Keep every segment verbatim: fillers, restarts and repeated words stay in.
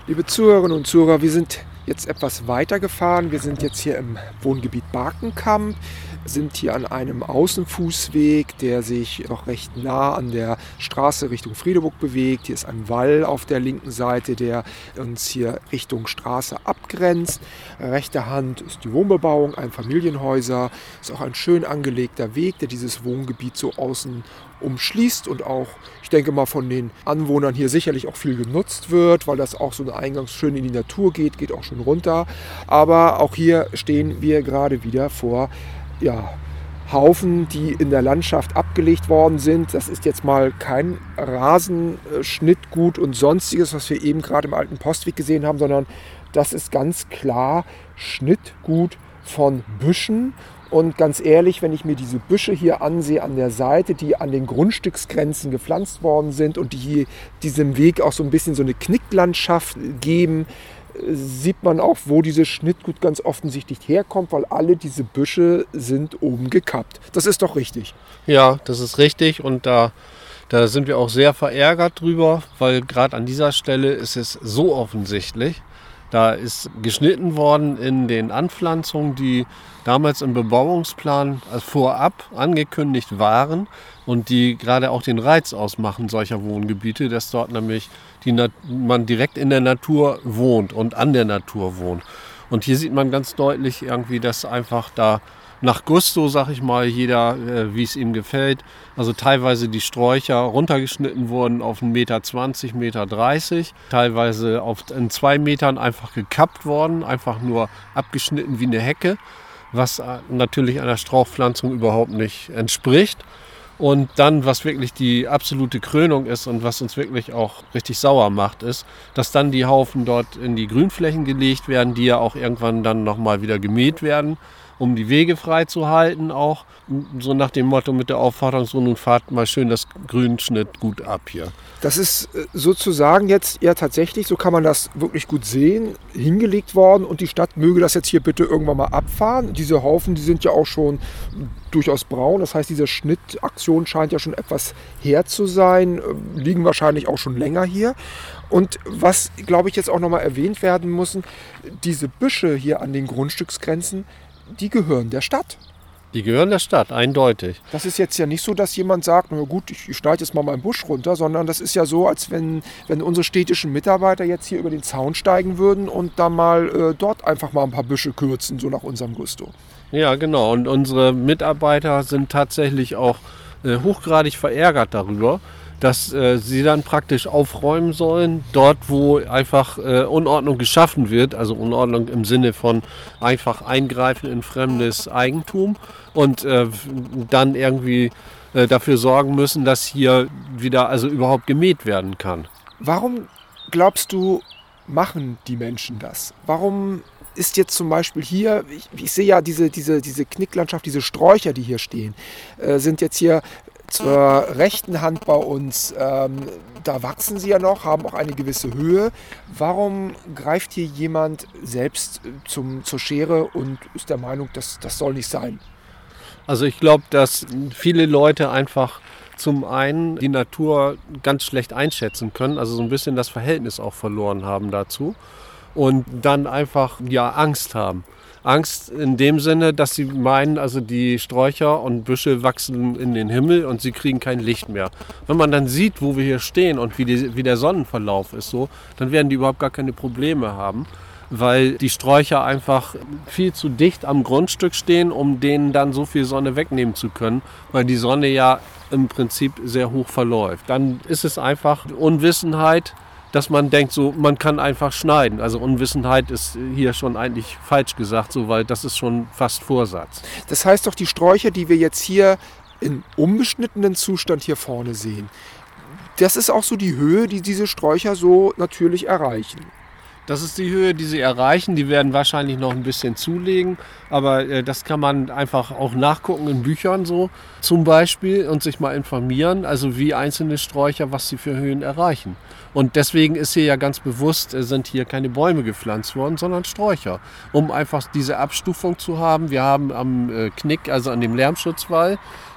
Liebe Zuhörerinnen und Zuhörer, wir sind jetzt etwas weiter gefahren. Wir sind jetzt hier im Wohngebiet Barkenkamp, sind hier an einem Außenfußweg, der sich noch recht nah an der Straße Richtung Friedeburg bewegt. Hier ist ein Wall auf der linken Seite, der uns hier Richtung Straße abgrenzt. Rechter Hand ist die Wohnbebauung, Einfamilienhäuser. Ist auch ein schön angelegter Weg, der dieses Wohngebiet so außen umschließt und auch, ich denke mal, von den Anwohnern hier sicherlich auch viel genutzt wird, weil das auch so ein Eingang schön in die Natur geht, geht auch schon runter. Aber auch hier stehen wir gerade wieder vor ja, Haufen, die in der Landschaft abgelegt worden sind. Das ist jetzt mal kein Rasenschnittgut und sonstiges, was wir eben gerade im alten Postweg gesehen haben, sondern das ist ganz klar Schnittgut von Büschen. Und ganz ehrlich, wenn ich mir diese Büsche hier ansehe an der Seite, die an den Grundstücksgrenzen gepflanzt worden sind und die hier diesem Weg auch so ein bisschen so eine Knicklandschaft geben, sieht man auch, wo dieses Schnittgut ganz offensichtlich herkommt, weil alle diese Büsche sind oben gekappt. Das ist doch richtig. Ja, das ist richtig und da, da sind wir auch sehr verärgert drüber, weil gerade an dieser Stelle ist es so offensichtlich. Da ist geschnitten worden in den Anpflanzungen, die damals im Bebauungsplan vorab angekündigt waren und die gerade auch den Reiz ausmachen solcher Wohngebiete, dass dort nämlich die Nat- man direkt in der Natur wohnt und an der Natur wohnt. Und hier sieht man ganz deutlich irgendwie, dass einfach da nach Gusto, sag ich mal, jeder, äh, wie es ihm gefällt. Also teilweise die Sträucher runtergeschnitten wurden auf einen Meter zwanzig, Meter dreißig. Teilweise auf in zwei Metern einfach gekappt worden, einfach nur abgeschnitten wie eine Hecke, was äh, natürlich einer Strauchpflanzung überhaupt nicht entspricht. Und dann, was wirklich die absolute Krönung ist und was uns wirklich auch richtig sauer macht, ist, dass dann die Haufen dort in die Grünflächen gelegt werden, die ja auch irgendwann dann nochmal wieder gemäht werden, um die Wege frei zu halten auch. So nach dem Motto mit der Aufforderung, so nun fahrt mal schön das Grünschnitt gut ab hier. Das ist sozusagen jetzt ja tatsächlich, so kann man das wirklich gut sehen, hingelegt worden und die Stadt möge das jetzt hier bitte irgendwann mal abfahren. Diese Haufen, die sind ja auch schon durchaus braun, das heißt, diese Schnittaktion scheint ja schon etwas her zu sein, liegen wahrscheinlich auch schon länger hier. Und was, glaube ich, jetzt auch nochmal erwähnt werden muss, diese Büsche hier an den Grundstücksgrenzen, die gehören der Stadt. Die gehören der Stadt, eindeutig. Das ist jetzt ja nicht so, dass jemand sagt, na gut, ich schneide jetzt mal meinen Busch runter, sondern das ist ja so, als wenn, wenn unsere städtischen Mitarbeiter jetzt hier über den Zaun steigen würden und dann mal äh, dort einfach mal ein paar Büsche kürzen, so nach unserem Gusto. Ja, genau. Und unsere Mitarbeiter sind tatsächlich auch äh, hochgradig verärgert darüber, dass äh, sie dann praktisch aufräumen sollen, dort wo einfach äh, Unordnung geschaffen wird, also Unordnung im Sinne von einfach Eingreifen in fremdes Eigentum und äh, dann irgendwie äh, dafür sorgen müssen, dass hier wieder also überhaupt gemäht werden kann. Warum glaubst du, machen die Menschen das? Warum ist jetzt zum Beispiel hier, ich, ich sehe ja diese, diese, diese Knicklandschaft, diese Sträucher, die hier stehen, äh, sind jetzt hier zur rechten Hand bei uns, ähm, da wachsen sie ja noch, haben auch eine gewisse Höhe. Warum greift hier jemand selbst zum, zur Schere und ist der Meinung, dass das soll nicht sein? Also ich glaube, dass viele Leute einfach zum einen die Natur ganz schlecht einschätzen können, also so ein bisschen das Verhältnis auch verloren haben dazu und dann einfach ja Angst haben. Angst in dem Sinne, dass sie meinen, also die Sträucher und Büsche wachsen in den Himmel und sie kriegen kein Licht mehr. Wenn man dann sieht, wo wir hier stehen und wie, die, wie der Sonnenverlauf ist, so, dann werden die überhaupt gar keine Probleme haben, weil die Sträucher einfach viel zu dicht am Grundstück stehen, um denen dann so viel Sonne wegnehmen zu können, weil die Sonne ja im Prinzip sehr hoch verläuft. Dann ist es einfach Unwissenheit, dass man denkt, so man kann einfach schneiden. Also Unwissenheit ist hier schon eigentlich falsch gesagt, so, weil das ist schon fast Vorsatz. Das heißt doch, die Sträucher, die wir jetzt hier in unbeschnittenen Zustand hier vorne sehen, das ist auch so die Höhe, die diese Sträucher so natürlich erreichen. Das ist die Höhe, die sie erreichen. Die werden wahrscheinlich noch ein bisschen zulegen, aber äh, das kann man einfach auch nachgucken in Büchern so zum Beispiel und sich mal informieren, also wie einzelne Sträucher, was sie für Höhen erreichen. Und deswegen ist hier ja ganz bewusst, äh, sind hier keine Bäume gepflanzt worden, sondern Sträucher, um einfach diese Abstufung zu haben. Wir haben am äh, Knick, also an dem Lärmschutzwall,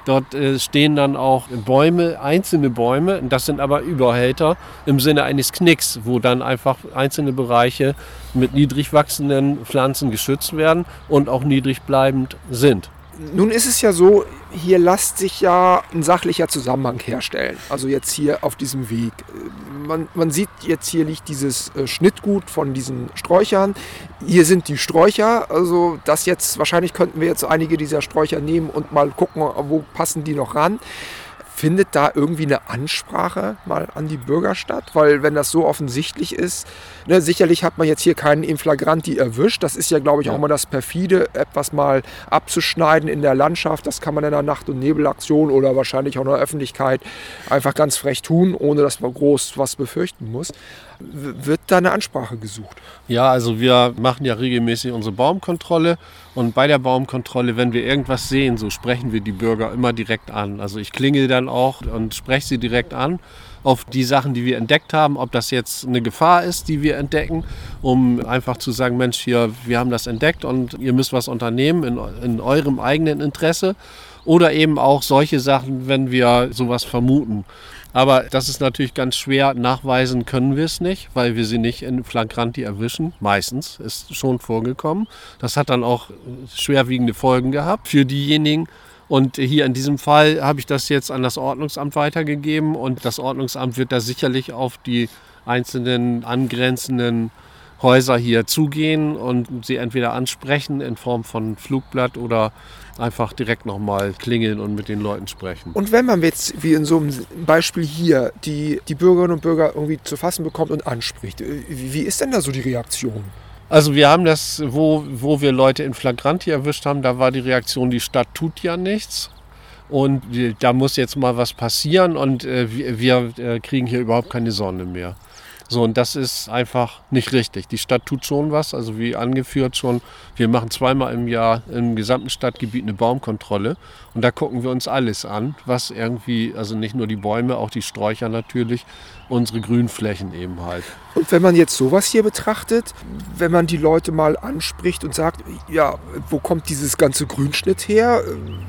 Dort äh, stehen dann auch Bäume, einzelne Bäume, und das sind aber Überhälter im Sinne eines Knicks, wo dann einfach einzelne Bereiche mit niedrig wachsenden Pflanzen geschützt werden und auch niedrig bleibend sind. Nun ist es ja so, hier lässt sich ja ein sachlicher Zusammenhang herstellen. Also jetzt hier auf diesem Weg. Man, man sieht jetzt, hier liegt dieses äh, Schnittgut von diesen Sträuchern. Hier sind die Sträucher. Also das jetzt, wahrscheinlich könnten wir jetzt einige dieser Sträucher nehmen und mal gucken, wo passen die noch ran. Findet da irgendwie eine Ansprache mal an die Bürger statt? Weil wenn das so offensichtlich ist, ne, sicherlich hat man jetzt hier keinen in flagranti erwischt. Das ist ja, glaube ich, auch Ja. mal das perfide, etwas mal abzuschneiden in der Landschaft. Das kann man in einer Nacht- und Nebelaktion oder wahrscheinlich auch in der Öffentlichkeit einfach ganz frech tun, ohne dass man groß was befürchten muss. W- Wird da eine Ansprache gesucht? Ja, also wir machen ja regelmäßig unsere Baumkontrolle, und bei der Baumkontrolle, wenn wir irgendwas sehen, so sprechen wir die Bürger immer direkt an. Also ich klingel dann auch und spreche sie direkt an auf die Sachen, die wir entdeckt haben, ob das jetzt eine Gefahr ist, die wir entdecken, um einfach zu sagen, Mensch, hier, wir haben das entdeckt und ihr müsst was unternehmen in, in eurem eigenen Interesse, oder eben auch solche Sachen, wenn wir sowas vermuten. Aber das ist natürlich ganz schwer, nachweisen können wir es nicht, weil wir sie nicht in flagranti erwischen. Meistens ist schon vorgekommen. Das hat dann auch schwerwiegende Folgen gehabt für diejenigen. Und hier in diesem Fall habe ich das jetzt an das Ordnungsamt weitergegeben, und das Ordnungsamt wird da sicherlich auf die einzelnen angrenzenden Häuser hier zugehen und sie entweder ansprechen in Form von Flugblatt oder einfach direkt nochmal klingeln und mit den Leuten sprechen. Und wenn man jetzt, wie in so einem Beispiel hier, die, die Bürgerinnen und Bürger irgendwie zu fassen bekommt und anspricht, wie, wie ist denn da so die Reaktion? Also wir haben das, wo, wo wir Leute in flagranti erwischt haben, da war die Reaktion, die Stadt tut ja nichts. Und die, da muss jetzt mal was passieren, und äh, wir, wir äh, kriegen hier überhaupt keine Sonne mehr. So, und das ist einfach nicht richtig. Die Stadt tut schon was, also wie angeführt schon, wir machen zweimal im Jahr im gesamten Stadtgebiet eine Baumkontrolle, und da gucken wir uns alles an, was irgendwie, also nicht nur die Bäume, auch die Sträucher natürlich, unsere Grünflächen eben halt. Und wenn man jetzt sowas hier betrachtet, wenn man die Leute mal anspricht und sagt, ja, wo kommt dieses ganze Grünschnitt her?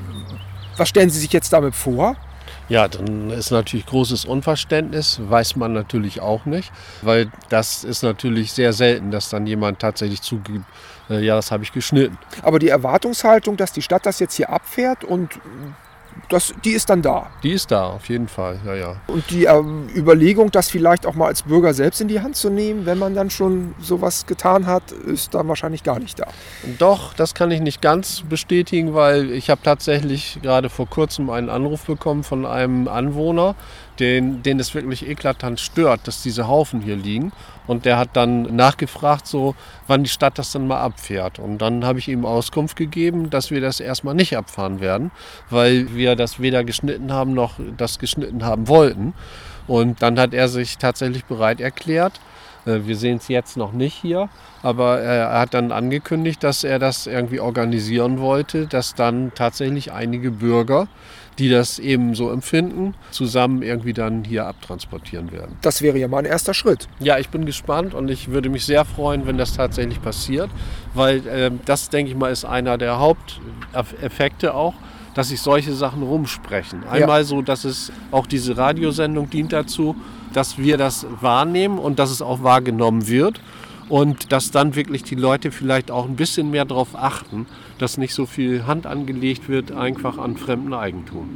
Was stellen Sie sich jetzt damit vor? Ja, dann ist natürlich großes Unverständnis, weiß man natürlich auch nicht, weil das ist natürlich sehr selten, dass dann jemand tatsächlich zugibt, äh, ja, das habe ich geschnitten. Aber die Erwartungshaltung, dass die Stadt das jetzt hier abfährt, und das, die ist dann da. Die ist da, auf jeden Fall, ja, ja. Und die ähm, Überlegung, das vielleicht auch mal als Bürger selbst in die Hand zu nehmen, wenn man dann schon sowas getan hat, ist dann wahrscheinlich gar nicht da. Doch, das kann ich nicht ganz bestätigen, weil ich habe tatsächlich gerade vor kurzem einen Anruf bekommen von einem Anwohner, den, den es wirklich eklatant stört, dass diese Haufen hier liegen. Und der hat dann nachgefragt, so, wann die Stadt das dann mal abfährt. Und dann habe ich ihm Auskunft gegeben, dass wir das erstmal nicht abfahren werden, weil wir das weder geschnitten haben noch das geschnitten haben wollten. Und dann hat er sich tatsächlich bereit erklärt. Wir sehen es jetzt noch nicht hier, aber er hat dann angekündigt, dass er das irgendwie organisieren wollte, dass dann tatsächlich einige Bürger, die das eben so empfinden, zusammen irgendwie dann hier abtransportieren werden. Das wäre ja mal ein erster Schritt. Ja, ich bin gespannt, und ich würde mich sehr freuen, wenn das tatsächlich passiert, weil äh, das, denke ich mal, ist einer der Haupteffekte auch, dass sich solche Sachen rumsprechen. Einmal ja. So, dass es auch diese Radiosendung dient dazu, dass wir das wahrnehmen und dass es auch wahrgenommen wird. Und dass dann wirklich die Leute vielleicht auch ein bisschen mehr darauf achten, dass nicht so viel Hand angelegt wird, einfach an fremdem Eigentum.